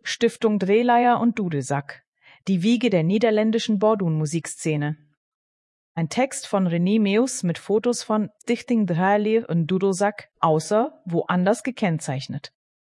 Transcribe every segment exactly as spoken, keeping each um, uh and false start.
Stiftung Drehleier und Dudelsack. Die Wiege der niederländischen Bordun-Musikszene. Ein Text von René Meus mit Fotos von Stichting Draailier und Dudelsack, außer woanders gekennzeichnet.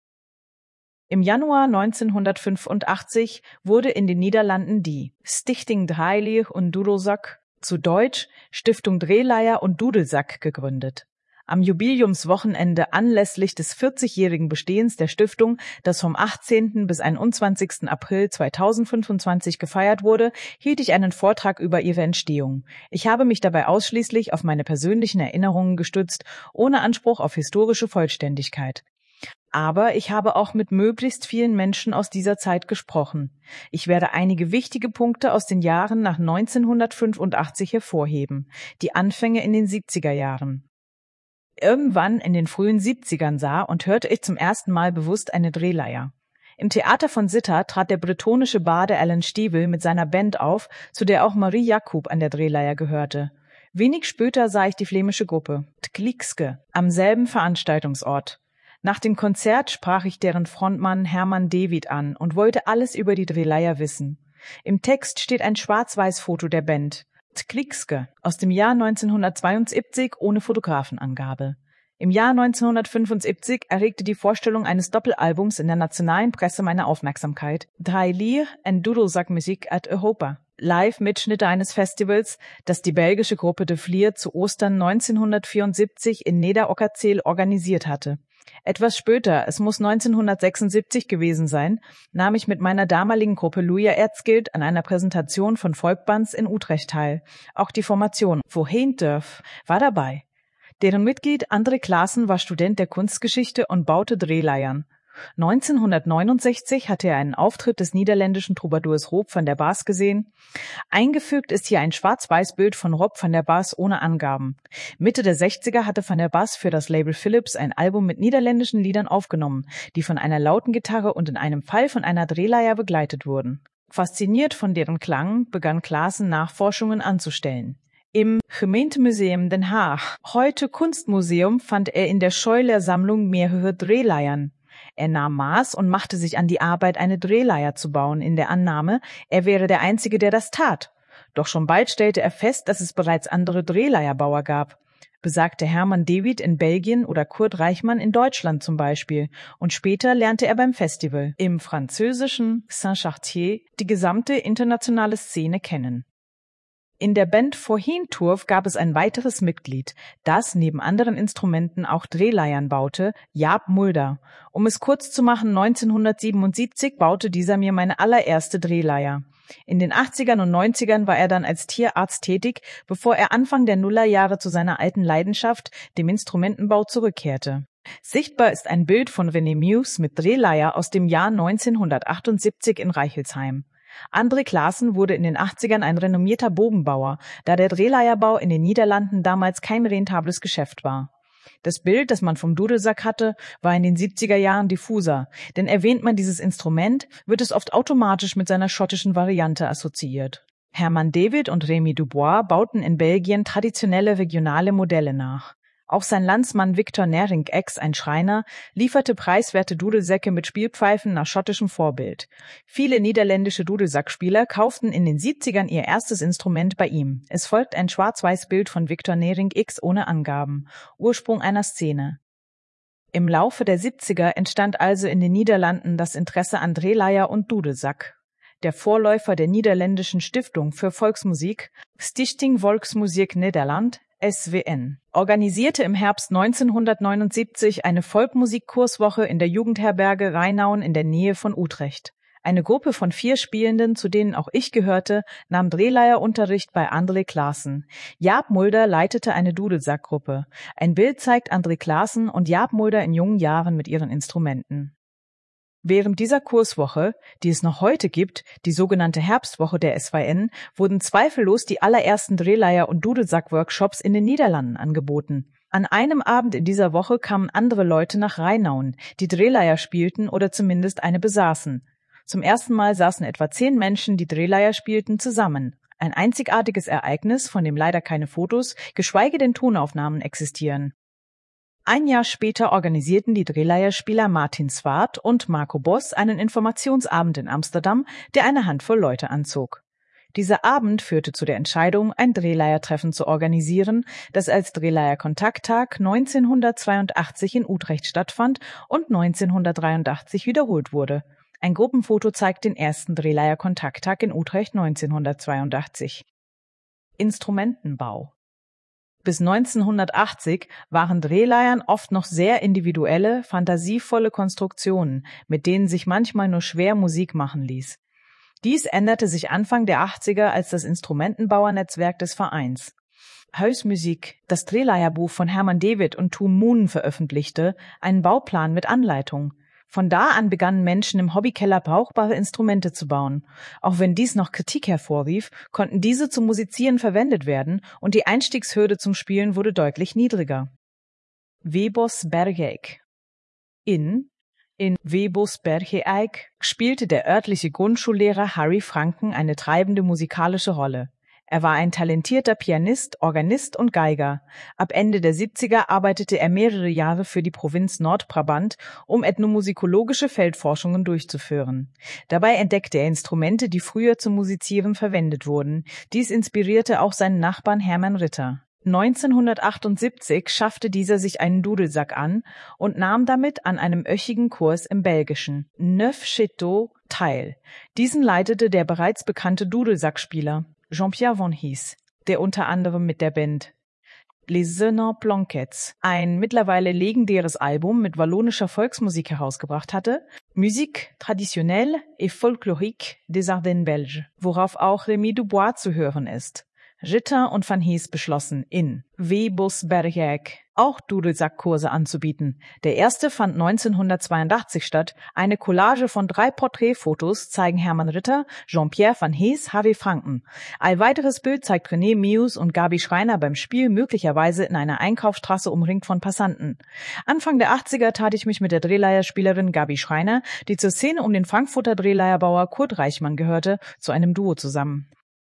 Im Januar neunzehnhundertfünfundachtzig wurde in den Niederlanden die Stichting Draailier und Dudelsack, zu Deutsch Stiftung Drehleier und Dudelsack, gegründet. Am Jubiläumswochenende anlässlich des vierzigjährigen Bestehens der Stiftung, das vom achtzehnten bis einundzwanzigsten April zweitausendfünfundzwanzig gefeiert wurde, hielt ich einen Vortrag über ihre Entstehung. Ich habe mich dabei ausschließlich auf meine persönlichen Erinnerungen gestützt, ohne Anspruch auf historische Vollständigkeit. Aber ich habe auch mit möglichst vielen Menschen aus dieser Zeit gesprochen. Ich werde einige wichtige Punkte aus den Jahren nach neunzehnhundertfünfundachtzig hervorheben, die Anfänge in den siebziger Jahren. Irgendwann in den frühen siebzigern sah und hörte ich zum ersten Mal bewusst eine Drehleier. Im Theater von Zitter trat der bretonische Bade Alan Stivel mit seiner Band auf, zu der auch Marie Jacob an der Drehleier gehörte. Wenig später sah ich die flämische Gruppe, Tklikske, am selben Veranstaltungsort. Nach dem Konzert sprach ich deren Frontmann Herman David an und wollte alles über die Drehleier wissen. Im Text steht ein Schwarz-Weiß-Foto der Band. Tklikske aus dem Jahr neunzehnhundertzweiundsiebzig ohne Fotografenangabe. Im Jahr neunzehnhundertfünfundsiebzig erregte die Vorstellung eines Doppelalbums in der nationalen Presse meine Aufmerksamkeit. Draailier en Dudelsackmuziek uit Europa. Live-Mitschnitte eines Festivals, das die belgische Gruppe De Vlier zu Ostern neunzehnhundertvierundsiebzig in Neder-Okkerzeel organisiert hatte. Etwas später, es muss neunzehnhundertsechsundsiebzig gewesen sein, nahm ich mit meiner damaligen Gruppe Luja Erzgild an einer Präsentation von Volkbands in Utrecht teil. Auch die Formation Voorheendurf war dabei. Deren Mitglied André Klaassen war Student der Kunstgeschichte und baute Drehleiern. neunzehnhundertneunundsechzig hatte er einen Auftritt des niederländischen Troubadours Rob van der Baas gesehen. Eingefügt ist hier ein Schwarz-Weiß-Bild von Rob van der Baas ohne Angaben. Mitte der sechziger hatte van der Baas für das Label Philips ein Album mit niederländischen Liedern aufgenommen, die von einer lauten Gitarre und in einem Fall von einer Drehleier begleitet wurden. Fasziniert von deren Klang begann Klaassen Nachforschungen anzustellen. Im Gemeentemuseum Den Haag, heute Kunstmuseum, fand er in der Scheuler-Sammlung mehrere Drehleiern. Er nahm Maß und machte sich an die Arbeit, eine Drehleier zu bauen, in der Annahme, er wäre der Einzige, der das tat. Doch schon bald stellte er fest, dass es bereits andere Drehleierbauer gab. Besagte Herman David in Belgien oder Kurt Reichmann in Deutschland zum Beispiel. Und später lernte er beim Festival im französischen Saint-Chartier die gesamte internationale Szene kennen. In der Band Voorheendurf gab es ein weiteres Mitglied, das neben anderen Instrumenten auch Drehleiern baute, Jaap Mulder. Um es kurz zu machen, neunzehnhundertsiebenundsiebzig baute dieser mir meine allererste Drehleier. In den achtzigern und neunzigern war er dann als Tierarzt tätig, bevor er Anfang der Nullerjahre zu seiner alten Leidenschaft, dem Instrumentenbau, zurückkehrte. Sichtbar ist ein Bild von René Meus mit Drehleier aus dem Jahr neunzehnhundertachtundsiebzig in Reichelsheim. André Klaassen wurde in den achtzigern ein renommierter Bogenbauer, da der Drehleierbau in den Niederlanden damals kein rentables Geschäft war. Das Bild, das man vom Dudelsack hatte, war in den siebziger Jahren diffuser, denn erwähnt man dieses Instrument, wird es oft automatisch mit seiner schottischen Variante assoziiert. Herman David und Rémy Dubois bauten in Belgien traditionelle regionale Modelle nach. Auch sein Landsmann Victor Nerinck-Ex, ein Schreiner, lieferte preiswerte Dudelsäcke mit Spielpfeifen nach schottischem Vorbild. Viele niederländische Dudelsackspieler kauften in den siebzigern ihr erstes Instrument bei ihm. Es folgt ein Schwarz-Weiß-Bild von Victor Nerinck-Ex ohne Angaben. Ursprung einer Szene. Im Laufe der siebziger entstand also in den Niederlanden das Interesse an Drehleier und Dudelsack. Der Vorläufer der niederländischen Stiftung für Volksmusik, Stichting Volksmuziek Nederland, S W N, organisierte im Herbst neunzehnhundertneunundsiebzig eine Volkmusikkurswoche in der Jugendherberge Rheinauen in der Nähe von Utrecht. Eine Gruppe von vier Spielenden, zu denen auch ich gehörte, nahm Drehleierunterricht bei André Klaassen. Jaap Mulder leitete eine Dudelsackgruppe. Ein Bild zeigt André Klaassen und Jaap Mulder in jungen Jahren mit ihren Instrumenten. Während dieser Kurswoche, die es noch heute gibt, die sogenannte Herbstwoche der S W N, wurden zweifellos die allerersten Drehleier- und Dudelsack-Workshops in den Niederlanden angeboten. An einem Abend in dieser Woche kamen andere Leute nach Rheinauen, die Drehleier spielten oder zumindest eine besaßen. Zum ersten Mal saßen etwa zehn Menschen, die Drehleier spielten, zusammen. Ein einzigartiges Ereignis, von dem leider keine Fotos, geschweige denn Tonaufnahmen existieren. Ein Jahr später organisierten die Drehleierspieler Martin Zwaard und Marco Bos einen Informationsabend in Amsterdam, der eine Handvoll Leute anzog. Dieser Abend führte zu der Entscheidung, ein Drehleiertreffen zu organisieren, das als Drehleier-Kontakttag neunzehnhundertzweiundachtzig in Utrecht stattfand und neunzehnhundertdreiundachtzig wiederholt wurde. Ein Gruppenfoto zeigt den ersten Drehleier-Kontakttag in Utrecht neunzehnhundertzweiundachtzig. Instrumentenbau. Bis neunzehnhundertachtzig waren Drehleiern oft noch sehr individuelle, fantasievolle Konstruktionen, mit denen sich manchmal nur schwer Musik machen ließ. Dies änderte sich Anfang der achtziger als das Instrumentenbauernetzwerk des Vereins Huismuziek, das Drehleierbuch von Herman David und Toom Moon veröffentlichte, einen Bauplan mit Anleitung. Von da an begannen Menschen im Hobbykeller brauchbare Instrumente zu bauen. Auch wenn dies noch Kritik hervorrief, konnten diese zum Musizieren verwendet werden und die Einstiegshürde zum Spielen wurde deutlich niedriger. Webos Bergijk. In In Webos Bergijk spielte der örtliche Grundschullehrer Harry Franken eine treibende musikalische Rolle. Er war ein talentierter Pianist, Organist und Geiger. Ab Ende der siebziger arbeitete er mehrere Jahre für die Provinz Nordbrabant, um ethnomusikologische Feldforschungen durchzuführen. Dabei entdeckte er Instrumente, die früher zum Musizieren verwendet wurden. Dies inspirierte auch seinen Nachbarn Hermann Ritter. neunzehnhundertachtundsiebzig schaffte dieser sich einen Dudelsack an und nahm damit an einem öchigen Kurs im Belgischen Neuf Château teil. Diesen leitete der bereits bekannte Dudelsackspieler Jean-Pierre Van Hees, der unter anderem mit der Band Les Zenants Planquets ein mittlerweile legendäres Album mit wallonischer Volksmusik herausgebracht hatte, Musique traditionnelle et folklorique des Ardennes belges, worauf auch Remy Dubois zu hören ist. Ritter und Van Hees beschlossen, in Webos Bergijk auch Dudelsackkurse anzubieten. Der erste fand neunzehnhundertzweiundachtzig statt. Eine Collage von drei Porträtfotos zeigen Hermann Ritter, Jean-Pierre Van Hees, Harry Franken. Ein weiteres Bild zeigt René Mius und Gabi Schreiner beim Spiel, möglicherweise in einer Einkaufsstraße umringt von Passanten. Anfang der achtziger tat ich mich mit der Drehleierspielerin Gabi Schreiner, die zur Szene um den Frankfurter Drehleierbauer Kurt Reichmann gehörte, zu einem Duo zusammen.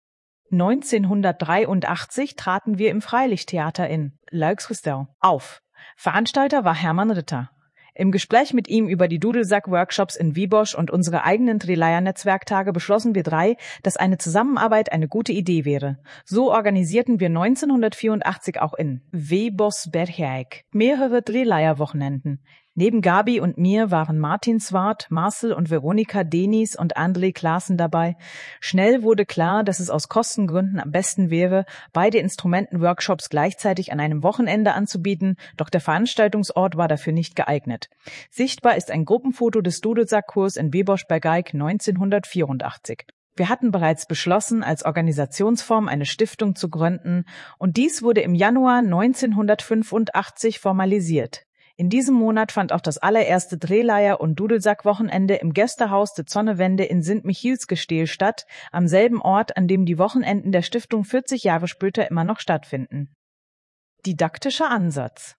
neunzehnhundertdreiundachtzig traten wir im Freilichttheater in Luik-Christel auf. Veranstalter war Hermann Ritter. Im Gespräch mit ihm über die Dudelsack-Workshops in Wiebosch und unsere eigenen Drehleier-Netzwerktage beschlossen wir drei, dass eine Zusammenarbeit eine gute Idee wäre. So organisierten wir neunzehnhundertvierundachtzig auch in Webos Bergijk mehrere Drehleier-Wochenenden. Neben Gabi und mir waren Martin Zwaard, Marcel und Veronika Denis und André Klaassen dabei. Schnell wurde klar, dass es aus Kostengründen am besten wäre, beide Instrumentenworkshops gleichzeitig an einem Wochenende anzubieten, doch der Veranstaltungsort war dafür nicht geeignet. Sichtbar ist ein Gruppenfoto des Dudelsackkurs in Webos Bergijk neunzehnhundertvierundachtzig. Wir hatten bereits beschlossen, als Organisationsform eine Stiftung zu gründen, und dies wurde im Januar neunzehnhundertfünfundachtzig formalisiert. In diesem Monat fand auch das allererste Drehleier- und Dudelsack-Wochenende im Gästehaus de Zonnewende in Sint-Michielsgestel statt, am selben Ort, an dem die Wochenenden der Stiftung vierzig Jahre später immer noch stattfinden. Didaktischer Ansatz.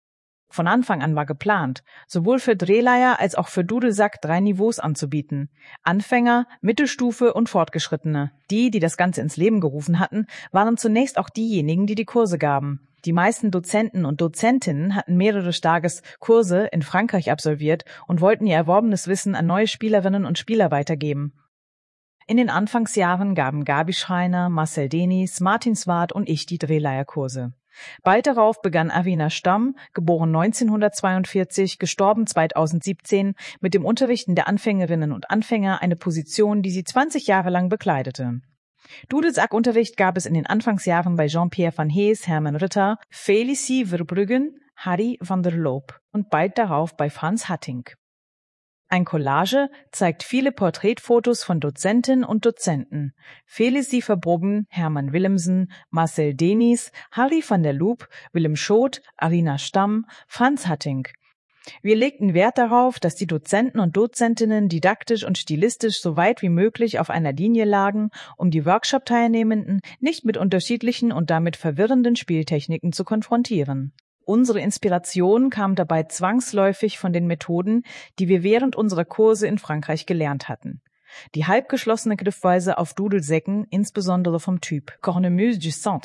Von Anfang an war geplant, sowohl für Drehleier als auch für Dudelsack drei Niveaus anzubieten. Anfänger, Mittelstufe und Fortgeschrittene. Die, die das Ganze ins Leben gerufen hatten, waren zunächst auch diejenigen, die die Kurse gaben. Die meisten Dozenten und Dozentinnen hatten mehrere Tageskurse in Frankreich absolviert und wollten ihr erworbenes Wissen an neue Spielerinnen und Spieler weitergeben. In den Anfangsjahren gaben Gabi Schreiner, Marcel Denis, Martin Zwaard und ich die Drehleierkurse. Bald darauf begann Avina Stamm, geboren neunzehnhundertzweiundvierzig, gestorben zweitausendsiebzehn, mit dem Unterrichten der Anfängerinnen und Anfänger, eine Position, die sie zwanzig Jahre lang bekleidete. Dudelsack-Unterricht gab es in den Anfangsjahren bei Jean-Pierre Van Hees, Hermann Ritter, Félicie Verbruggen, Harry van der Loop und bald darauf bei Franz Hattink. Ein Collage zeigt viele Porträtfotos von Dozentinnen und Dozenten. Félicie Verbruggen, Hermann Willemsen, Marcel Denis, Harry van der Loop, Willem Schot, Arina Stamm, Franz Hattink. Wir legten Wert darauf, dass die Dozenten und Dozentinnen didaktisch und stilistisch so weit wie möglich auf einer Linie lagen, um die Workshop-Teilnehmenden nicht mit unterschiedlichen und damit verwirrenden Spieltechniken zu konfrontieren. Unsere Inspiration kam dabei zwangsläufig von den Methoden, die wir während unserer Kurse in Frankreich gelernt hatten. Die halbgeschlossene Griffweise auf Dudelsäcken, insbesondere vom Typ Cornemuse du Centre.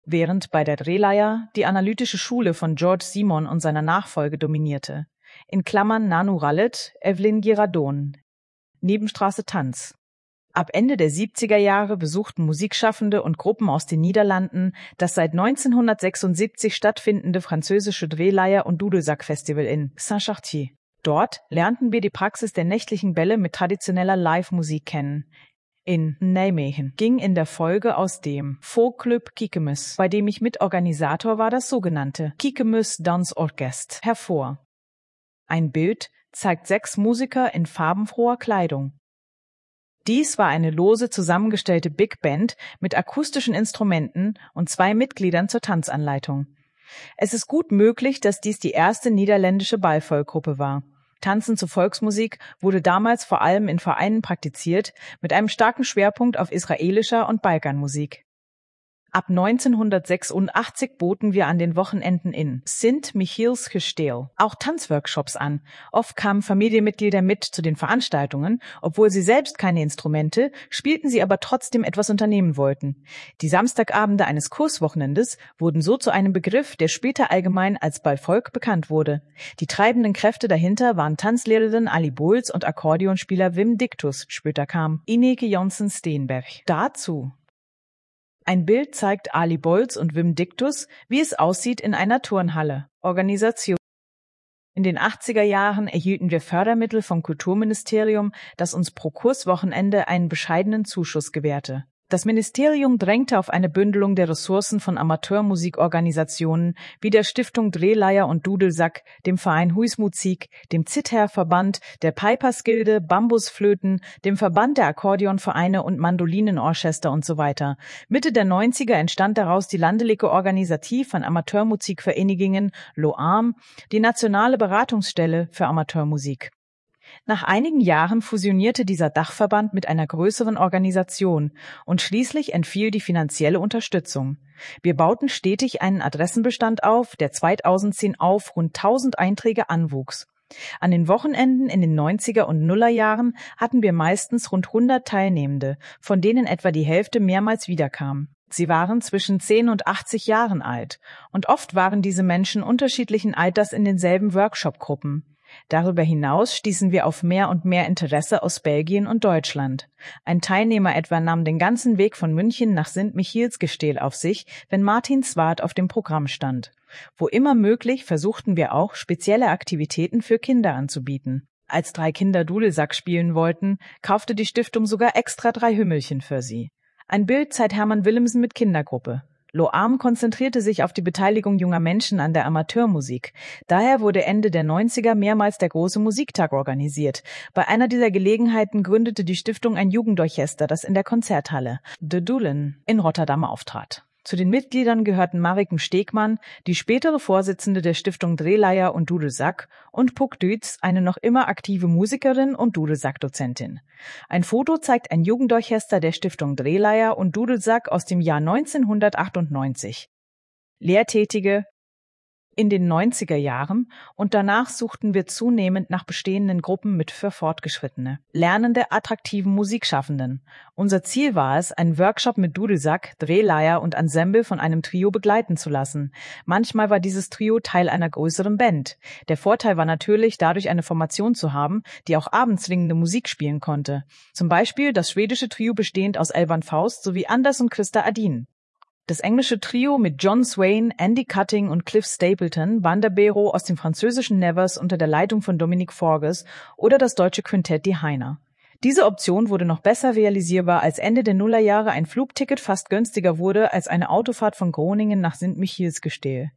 während bei der Drehleier die analytische Schule von George Simon und seiner Nachfolge dominierte. In Klammern Nanu Rallet, Evelyn Girardon. Nebenstraße Tanz. Ab Ende der siebziger Jahre besuchten Musikschaffende und Gruppen aus den Niederlanden das seit neunzehnhundertsechsundsiebzig stattfindende französische Drehleier- und Dudelsack-Festival in Saint-Chartier. Dort lernten wir die Praxis der nächtlichen Bälle mit traditioneller Live-Musik kennen. In Nijmegen ging in der Folge aus dem Folkclub Kiekemus, bei dem ich Mitorganisator war, das sogenannte Kiekemus Dansorkest, hervor. Ein Bild zeigt sechs Musiker in farbenfroher Kleidung. Dies war eine lose zusammengestellte Big Band mit akustischen Instrumenten und zwei Mitgliedern zur Tanzanleitung. Es ist gut möglich, dass dies die erste niederländische Ballvolkgruppe war. Tanzen zu Volksmusik wurde damals vor allem in Vereinen praktiziert, mit einem starken Schwerpunkt auf israelischer und Balkanmusik. Ab neunzehnhundertsechsundachtzig boten wir an den Wochenenden in Sint-Michielsgestel auch Tanzworkshops an. Oft kamen Familienmitglieder mit zu den Veranstaltungen, obwohl sie selbst keine Instrumente, spielten sie aber trotzdem etwas unternehmen wollten. Die Samstagabende eines Kurswochenendes wurden so zu einem Begriff, der später allgemein als Ballvolk bekannt wurde. Die treibenden Kräfte dahinter waren Tanzlehrerin Ali Boels und Akkordeonspieler Wim Dictus, später kam Ineke Janssen-Steenberg dazu. Ein Bild zeigt Ali Boels und Wim Dictus, wie es aussieht in einer Turnhalle. Organisation. In den achtziger Jahren erhielten wir Fördermittel vom Kulturministerium, das uns pro Kurswochenende einen bescheidenen Zuschuss gewährte. Das Ministerium drängte auf eine Bündelung der Ressourcen von Amateurmusikorganisationen wie der Stiftung Drehleier und Dudelsack, dem Verein Huismuziek, dem Zither-Verband, der Pipersgilde, Bambusflöten, dem Verband der Akkordeonvereine und Mandolinenorchester und so weiter. Mitte der neunziger entstand daraus die Landelige Organisativ van Amateurmusikverenigingen, LOAM, die nationale Beratungsstelle für Amateurmusik. Nach einigen Jahren fusionierte dieser Dachverband mit einer größeren Organisation und schließlich entfiel die finanzielle Unterstützung. Wir bauten stetig einen Adressenbestand auf, der zweitausendzehn auf rund tausend Einträge anwuchs. An den Wochenenden in den neunziger und Nullerjahren hatten wir meistens rund hundert Teilnehmende, von denen etwa die Hälfte mehrmals wiederkam. Sie waren zwischen zehn und achtzig Jahren alt und oft waren diese Menschen unterschiedlichen Alters in denselben Workshop-Gruppen. Darüber hinaus stießen wir auf mehr und mehr Interesse aus Belgien und Deutschland. Ein Teilnehmer etwa nahm den ganzen Weg von München nach Sint-Michielsgestel auf sich, wenn Martin Swart auf dem Programm stand. Wo immer möglich versuchten wir auch, spezielle Aktivitäten für Kinder anzubieten. Als drei Kinder Dudelsack spielen wollten, kaufte die Stiftung sogar extra drei Hümmelchen für sie. Ein Bild zeigt Hermann Willemsen mit Kindergruppe. LOAM konzentrierte sich auf die Beteiligung junger Menschen an der Amateurmusik. Daher wurde Ende der neunziger mehrmals der große Musiktag organisiert. Bei einer dieser Gelegenheiten gründete die Stiftung ein Jugendorchester, das in der Konzerthalle De Doelen in Rotterdam auftrat. Zu den Mitgliedern gehörten Mariken Stegmann, die spätere Vorsitzende der Stiftung Drehleier und Dudelsack, und Puk Dütz, eine noch immer aktive Musikerin und Dudelsackdozentin. Ein Foto zeigt ein Jugendorchester der Stiftung Drehleier und Dudelsack aus dem Jahr neunzehnhundertachtundneunzig. Lehrtätige in den neunziger Jahren und danach suchten wir zunehmend nach bestehenden Gruppen mit für Fortgeschrittene, lernende, attraktiven Musikschaffenden. Unser Ziel war es, einen Workshop mit Dudelsack, Drehleier und Ensemble von einem Trio begleiten zu lassen. Manchmal war dieses Trio Teil einer größeren Band. Der Vorteil war natürlich, dadurch eine Formation zu haben, die auch abends singende Musik spielen konnte. Zum Beispiel das schwedische Trio bestehend aus Elvan Faust sowie Anders und Christa Adin. Das englische Trio mit John Swain, Andy Cutting und Cliff Stapleton, Vanderbero aus dem französischen Nevers unter der Leitung von Dominique Forges oder das deutsche Quintett Die Heiner. Diese Option wurde noch besser realisierbar, als Ende der Nullerjahre ein Flugticket fast günstiger wurde als eine Autofahrt von Groningen nach Sint-Michielsgestel.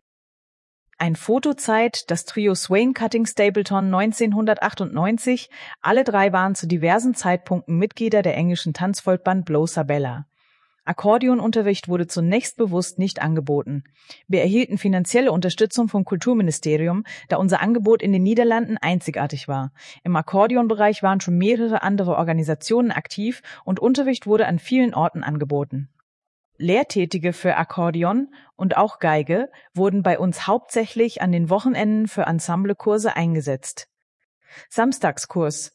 Ein Foto zeigt das Trio Swain, Cutting, Stapleton neunzehnhundertachtundneunzig. Alle drei waren zu diversen Zeitpunkten Mitglieder der englischen Tanzvolkband Blow Sabella. Akkordeonunterricht wurde zunächst bewusst nicht angeboten. Wir erhielten finanzielle Unterstützung vom Kulturministerium, da unser Angebot in den Niederlanden einzigartig war. Im Akkordeonbereich waren schon mehrere andere Organisationen aktiv und Unterricht wurde an vielen Orten angeboten. Lehrtätige für Akkordeon und auch Geige wurden bei uns hauptsächlich an den Wochenenden für Ensemblekurse eingesetzt. Samstagskurs.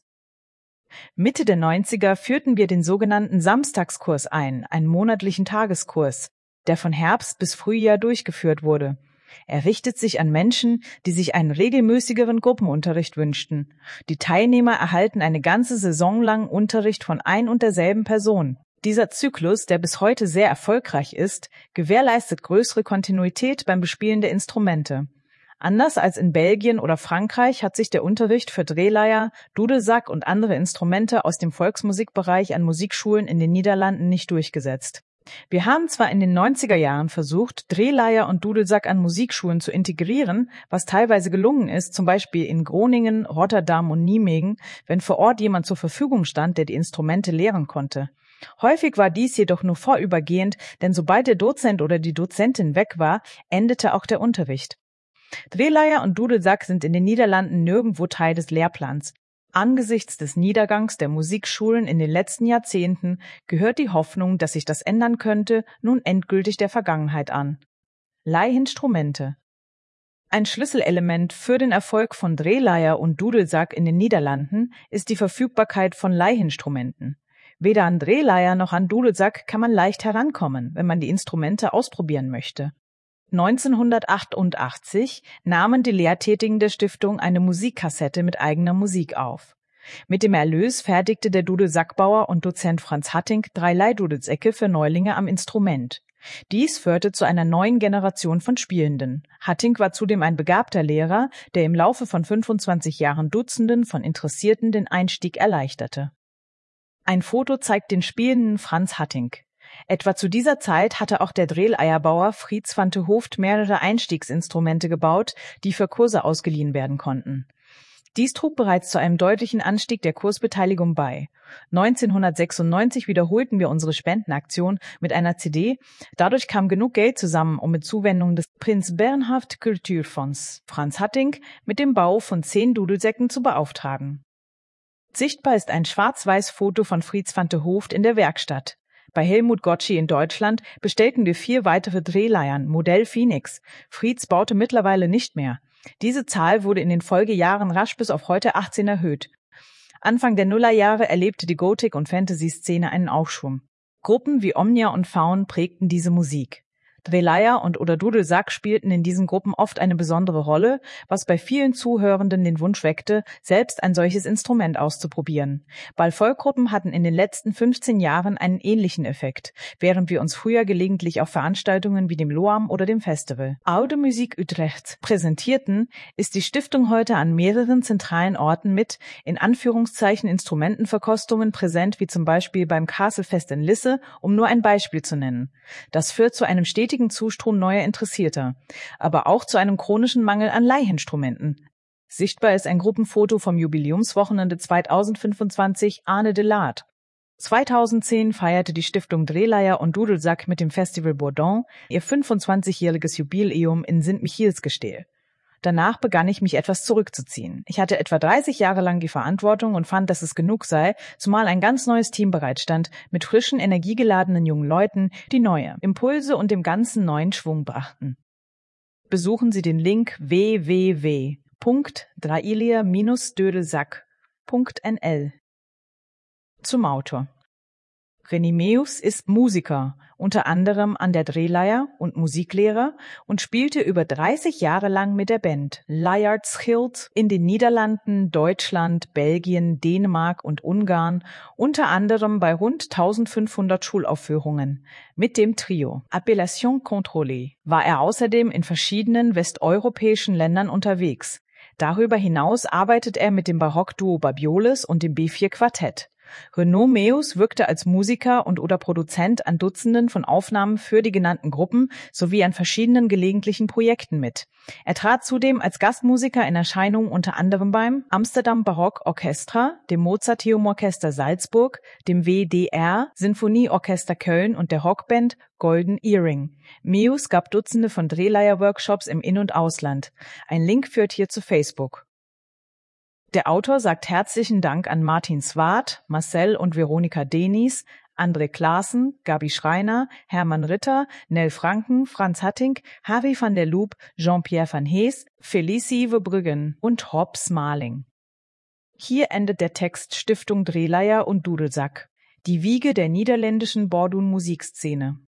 Mitte der neunziger führten wir den sogenannten Samstagskurs ein, einen monatlichen Tageskurs. der von Herbst bis Frühjahr durchgeführt wurde. Er richtet sich an Menschen, die sich einen regelmäßigeren Gruppenunterricht wünschten. Die Teilnehmer erhalten eine ganze Saison lang Unterricht von ein und derselben Person. Dieser Zyklus, der bis heute sehr erfolgreich ist, gewährleistet größere Kontinuität beim Bespielen der Instrumente. Anders als in Belgien oder Frankreich hat sich der Unterricht für Drehleier, Dudelsack und andere Instrumente aus dem Volksmusikbereich an Musikschulen in den Niederlanden nicht durchgesetzt. Wir haben zwar in den neunziger Jahren versucht, Drehleier und Dudelsack an Musikschulen zu integrieren, was teilweise gelungen ist, zum Beispiel in Groningen, Rotterdam und Nijmegen, wenn vor Ort jemand zur Verfügung stand, der die Instrumente lehren konnte. Häufig war dies jedoch nur vorübergehend, denn sobald der Dozent oder die Dozentin weg war, endete auch der Unterricht. Drehleier und Dudelsack sind in den Niederlanden nirgendwo Teil des Lehrplans. Angesichts des Niedergangs der Musikschulen in den letzten Jahrzehnten gehört die Hoffnung, dass sich das ändern könnte, nun endgültig der Vergangenheit an. Leihinstrumente. Ein Schlüsselelement für den Erfolg von Drehleier und Dudelsack in den Niederlanden ist die Verfügbarkeit von Leihinstrumenten. Weder an Drehleier noch an Dudelsack kann man leicht herankommen, wenn man die Instrumente ausprobieren möchte. neunzehnhundertachtundachtzig nahmen die Lehrtätigen der Stiftung eine Musikkassette mit eigener Musik auf. Mit dem Erlös fertigte der Dudelsackbauer und Dozent Franz Hattink drei Leihdudelsäcke für Neulinge am Instrument. Dies führte zu einer neuen Generation von Spielenden. Hattink war zudem ein begabter Lehrer, der im Laufe von fünfundzwanzig Jahren Dutzenden von Interessierten den Einstieg erleichterte. Ein Foto zeigt den spielenden Franz Hattink. Etwa zu dieser Zeit hatte auch der Drehleierbauer Fritz van 't Hooft mehrere Einstiegsinstrumente gebaut, die für Kurse ausgeliehen werden konnten. Dies trug bereits zu einem deutlichen Anstieg der Kursbeteiligung bei. neunzehnhundertsechsundneunzig wiederholten wir unsere Spendenaktion mit einer C D. Dadurch kam genug Geld zusammen, um mit Zuwendung des Prins Bernhard Kulturfonds Franz Hattink mit dem Bau von zehn Dudelsäcken zu beauftragen. Sichtbar ist ein Schwarz-Weiß-Foto von Fritz van 't Hooft in der Werkstatt. Bei Helmut Gottschi in Deutschland bestellten wir vier weitere Drehleiern, Modell Phoenix. Fritz baute mittlerweile nicht mehr. Diese Zahl wurde in den Folgejahren rasch bis auf heute achtzehn erhöht. Anfang der Nullerjahre erlebte die Gothic- und Fantasy-Szene einen Aufschwung. Gruppen wie Omnia und Faun prägten diese Musik. Drehleier und oder Dudelsack spielten in diesen Gruppen oft eine besondere Rolle, was bei vielen Zuhörenden den Wunsch weckte, selbst ein solches Instrument auszuprobieren. Ball-Volksgruppen hatten in den letzten fünfzehn Jahren einen ähnlichen Effekt, während wir uns früher gelegentlich auf Veranstaltungen wie dem Loam oder dem Festival Oude Muziek Utrecht präsentierten, ist die Stiftung heute an mehreren zentralen Orten mit, in Anführungszeichen, Instrumentenverkostungen präsent, wie zum Beispiel beim Castlefest in Lisse, um nur ein Beispiel zu nennen. Das führt zu einem stetigen Zustrom neuer Interessierter, aber auch zu einem chronischen Mangel an Leihinstrumenten. Sichtbar ist ein Gruppenfoto vom Jubiläumswochenende zweitausendfünfundzwanzig Arne de Laat. zweitausendzehn feierte die Stiftung Drehleier und Dudelsack mit dem Festival Bourdon ihr fünfundzwanzigjähriges Jubiläum in Sint-Michielsgestel. Danach begann ich mich etwas zurückzuziehen. Ich hatte etwa dreißig Jahre lang die Verantwortung und fand, dass es genug sei, zumal ein ganz neues Team bereitstand, mit frischen, energiegeladenen jungen Leuten, die neue Impulse und dem Ganzen neuen Schwung brachten. Besuchen Sie den Link w w w punkt drailia Bindestrich punkt n l. Zum Autor. René Meeus ist Musiker, unter anderem an der Drehleier und Musiklehrer und spielte über dreißig Jahre lang mit der Band Leijartschild in den Niederlanden, Deutschland, Belgien, Dänemark und Ungarn, unter anderem bei rund eintausendfünfhundert Schulaufführungen. Mit dem Trio Appellation Contrôlée war er außerdem in verschiedenen westeuropäischen Ländern unterwegs. Darüber hinaus arbeitet er mit dem Barockduo Babioles und dem B vier Quartett. René Meeus wirkte als Musiker und oder Produzent an Dutzenden von Aufnahmen für die genannten Gruppen sowie an verschiedenen gelegentlichen Projekten mit. Er trat zudem als Gastmusiker in Erscheinung unter anderem beim Amsterdam Barock Orchestra, dem Mozarteum Orchester Salzburg, dem W D R Sinfonieorchester Köln und der Rockband Golden Earring. Meeus gab Dutzende von Drehleier-Workshops im In- und Ausland. Ein Link führt hier zu Facebook. Der Autor sagt herzlichen Dank an Martin Swart, Marcel und Veronika Denis, André Klaassen, Gabi Schreiner, Hermann Ritter, Nell Franken, Franz Hattink, Harry van der Loop, Jean-Pierre van Hees, Felicie Verbruggen und Rob Smarling. Hier endet der Text Stiftung Drehleier und Dudelsack, die Wiege der niederländischen Bordun-Musikszene.